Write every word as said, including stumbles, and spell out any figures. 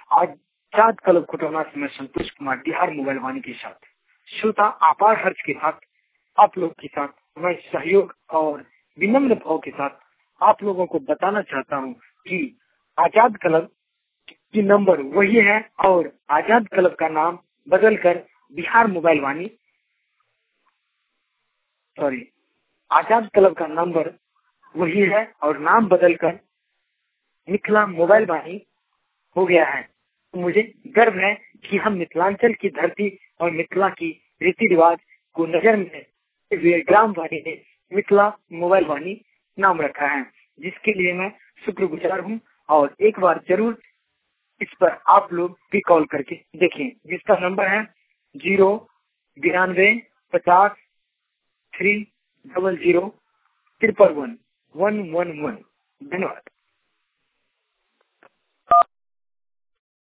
आजाद club Kotarna से मैं Santosh Kumar Bihar Mobile Vaani के साथ श्रोता अपार हर्ष के साथ आप लोग के साथ मैं सहयोग और विनम्र भाव के साथ आप लोगों को बताना चाहता हूं कि आजाद क्लब की नंबर वही है और आजाद क्लब का नाम बदलकर Bihar Mobile Vaani sorry Azad club का नंबर वही है और नाम बदलकर मिथिला मोबाइल वाणी हो गया है। तो मुझे गर्व है कि हम मिथिलांचल की धरती और मिथिला की रीति रिवाज को नजर में ग्राम वाणी ने मिथिला मोबाइल वाणी नाम रखा है, जिसके लिए मैं शुक्रगुजार हूं। और एक बार जरूर इस पर आप लोग भी कॉल करके देखें, जिसका नंबर है जीरो बिरानवे पचास three double zero triple one one one one. धन्यवाद।